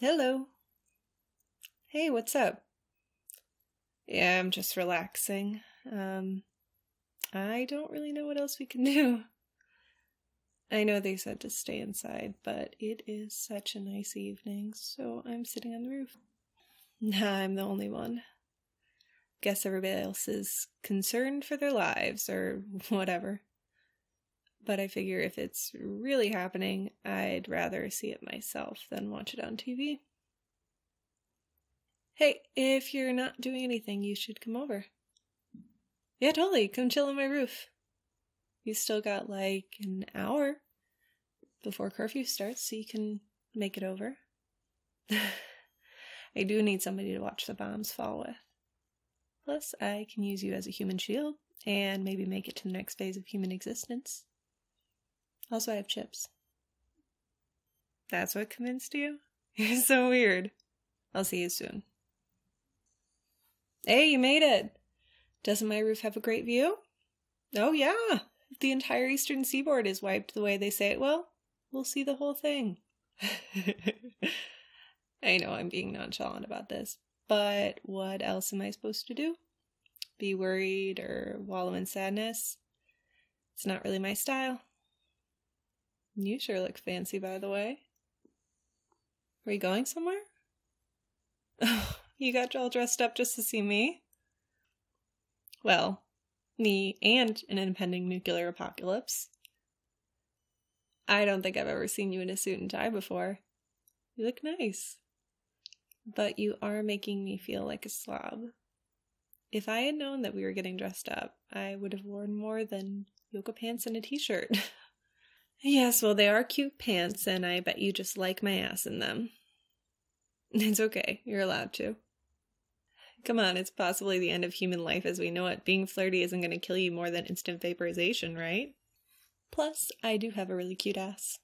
Hello. Hey, what's up? Yeah, I'm just relaxing. I don't really know what else we can do. I know they said to stay inside, but it is such a nice evening, so I'm sitting on the roof. Nah, I'm the only one. Guess everybody else is concerned for their lives, or whatever. But I figure if it's really happening, I'd rather see it myself than watch it on TV. Hey, if you're not doing anything, you should come over. Yeah, totally. Come chill on my roof. You still got like an hour before curfew starts, so you can make it over. I do need somebody to watch the bombs fall with. Plus, I can use you as a human shield and maybe make it to the next phase of human existence. Also, I have chips. That's what convinced you? You're so weird. I'll see you soon. Hey, you made it! Doesn't my roof have a great view? Oh yeah! If the entire eastern seaboard is wiped the way they say it will, we'll see the whole thing. I know I'm being nonchalant about this, but what else am I supposed to do? Be worried or wallow in sadness? It's not really my style. You sure look fancy, by the way. Are you going somewhere? Oh, you got all dressed up just to see me? Well, me and an impending nuclear apocalypse. I don't think I've ever seen you in a suit and tie before. You look nice. But you are making me feel like a slob. If I had known that we were getting dressed up, I would have worn more than yoga pants and a t-shirt. Yes, well, they are cute pants, and I bet you just like my ass in them. It's okay, you're allowed to. Come on, it's possibly the end of human life as we know it. Being flirty isn't going to kill you more than instant vaporization, right? Plus, I do have a really cute ass.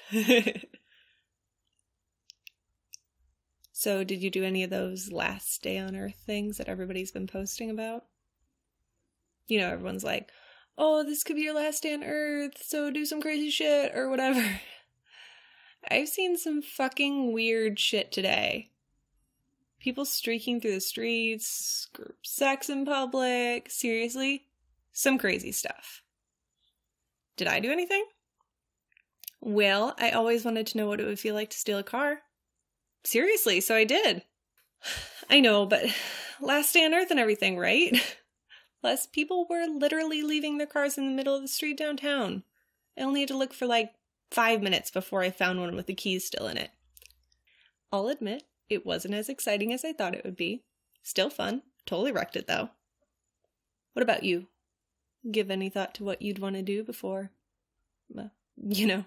So, did you do any of those last day on Earth things that everybody's been posting about? You know, everyone's like, oh, this could be your last day on Earth, so do some crazy shit, or whatever. I've seen some fucking weird shit today. People streaking through the streets, group sex in public, seriously, some crazy stuff. Did I do anything? Well, I always wanted to know what it would feel like to steal a car. Seriously, so I did. I know, but last day on Earth and everything, right? Plus, people were literally leaving their cars in the middle of the street downtown. I only had to look for like 5 minutes before I found one with the keys still in it. I'll admit, it wasn't as exciting as I thought it would be. Still fun. Totally wrecked it, though. What about you? Give any thought to what you'd want to do before, you know?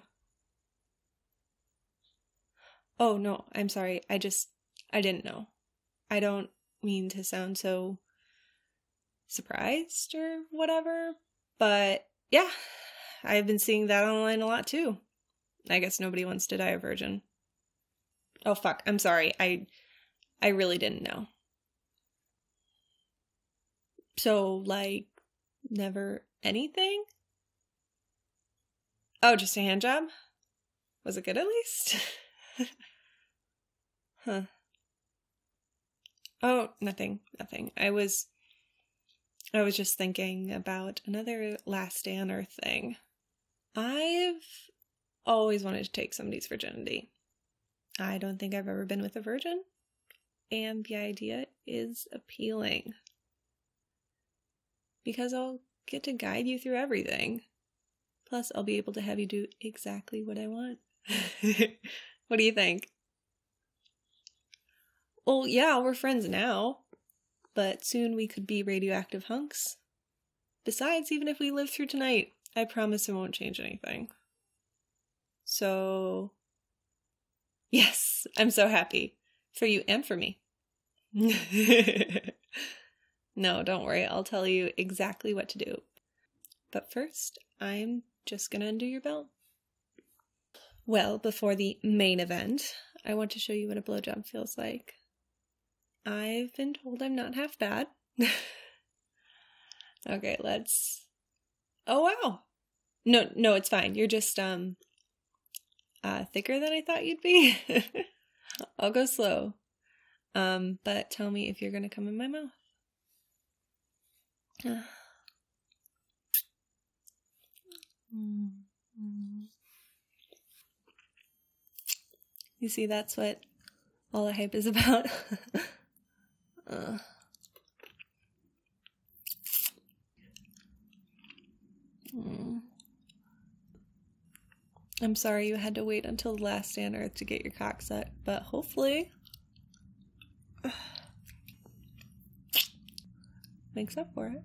Oh, no, I'm sorry. I didn't know. I don't mean to sound so surprised or whatever, but yeah, I've been seeing that online a lot too. I guess nobody wants to die a virgin. Oh, fuck, I'm sorry. I really didn't know. So, like, never anything? Oh, just a hand job? Was it good at least? Huh. Oh, nothing. I was just thinking about another last day on Earth thing. I've always wanted to take somebody's virginity. I don't think I've ever been with a virgin, and the idea is appealing. Because I'll get to guide you through everything. Plus, I'll be able to have you do exactly what I want. What do you think? Well, yeah, we're friends now, but soon we could be radioactive hunks. Besides, even if we live through tonight, I promise it won't change anything. So, yes, I'm so happy. For you and for me. No, don't worry, I'll tell you exactly what to do. But first, I'm just gonna undo your belt. Well, before the main event, I want to show you what a blowjob feels like. I've been told I'm not half bad. Okay, let's... Oh, wow! No, it's fine. You're just, thicker than I thought you'd be. I'll go slow. But tell me if you're gonna come in my mouth. You see, that's what all the hype is about. I'm sorry you had to wait until the last day on Earth to get your cock sucked, but hopefully makes up for it.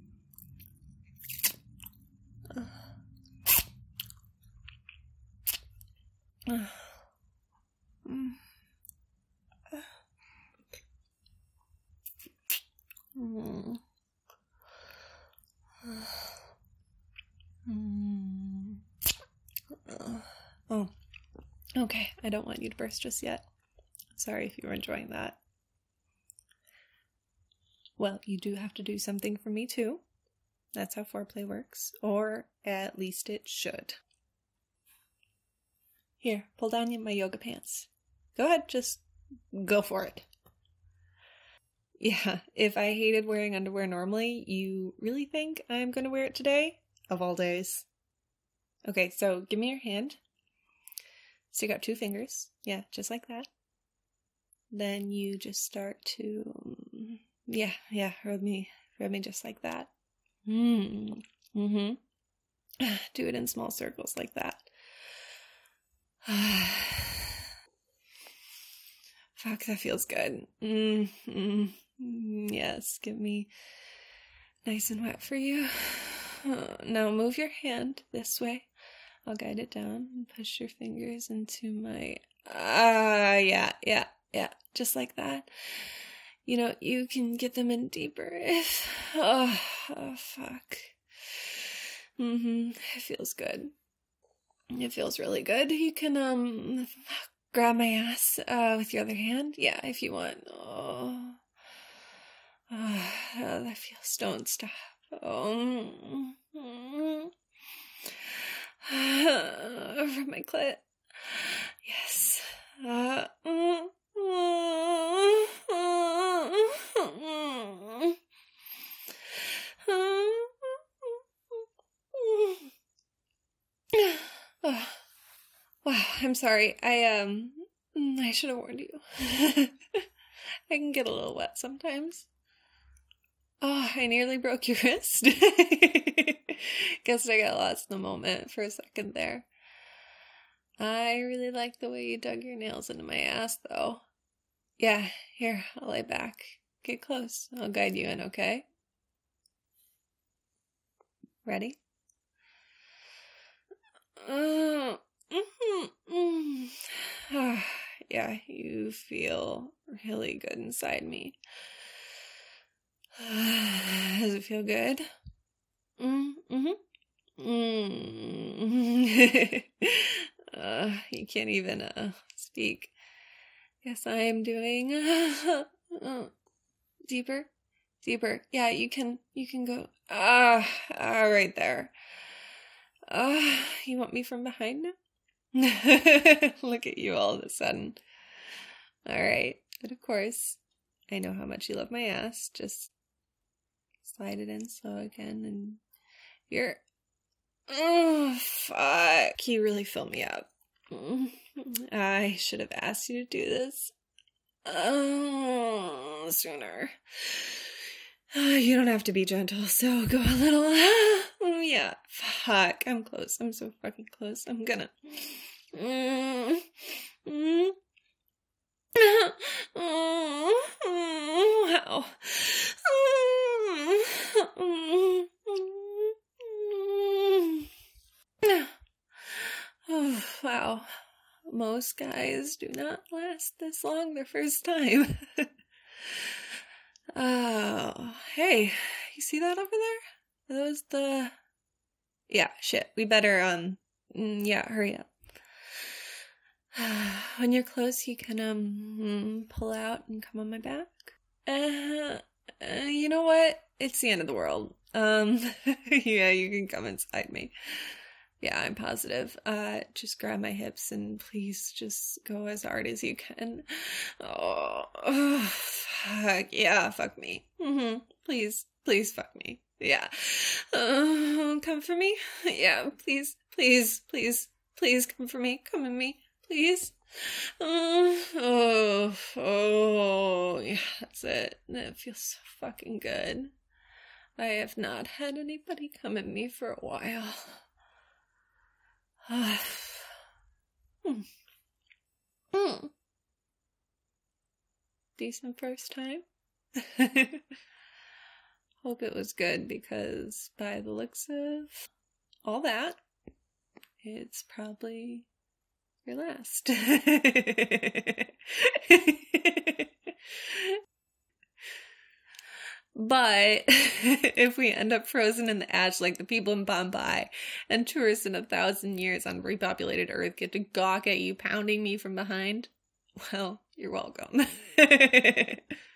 Oh, okay. I don't want you to burst just yet. Sorry if you were enjoying that. Well, you do have to do something for me too. That's how foreplay works. Or at least it should. Here, pull down my yoga pants. Go ahead, just go for it. Yeah, if I hated wearing underwear normally, you really think I'm gonna wear it today? Of all days. Okay, so give me your hand. Stick out 2 fingers. Yeah, just like that. Then you just start to... rub me just like that. Do it in small circles like that. Fuck, that feels good. Yes, get me nice and wet for you. Now move your hand this way. I'll guide it down and push your fingers into my... yeah. Just like that. You know, you can get them in deeper if... Oh, fuck. It feels good. It feels really good. You can, grab my ass, with your other hand. Yeah, if you want. Oh, that feels... Don't stop. Oh. From my clit. Yes. Wow, I'm sorry. I should have warned you. I can get a little wet sometimes. Oh, I nearly broke your wrist. Guess I got lost in the moment for a second there. I really like the way you dug your nails into my ass, though. Yeah, here, I'll lay back. Get close. I'll guide you in, okay? Ready? Yeah, you feel really good inside me. Does it feel good? You can't even speak. Yes, I am doing deeper. Yeah, you can go right there. You want me from behind now? Look at you all of a sudden. All right, but of course, I know how much you love my ass. Just slide it in slow again, and you're... Oh, fuck. You really fill me up. I should have asked you to do this sooner. You don't have to be gentle, so go a little... Yeah, fuck. I'm close. I'm so fucking close. I'm gonna... Wow. Oh, wow. Most guys do not last this long their first time. Oh, hey, you see that over there? Are those the... Yeah, shit, we better, hurry up. When you're close, you can, pull out and come on my back. You know what? It's the end of the world. Yeah, you can come inside me. Yeah, I'm positive. Just grab my hips and please just go as hard as you can. Oh, fuck. Yeah, fuck me. Please, please fuck me. Yeah. Come for me. Yeah, please, please, please, please come for me. Come at me, please. Oh, yeah, that's it. That feels so fucking good. I have not had anybody come at me for a while. Decent first time. Hope it was good, because by the looks of all that, it's probably your last. But if we end up frozen in the ash like the people in Bombay, and tourists in 1,000 years on repopulated Earth get to gawk at you pounding me from behind, well, you're welcome.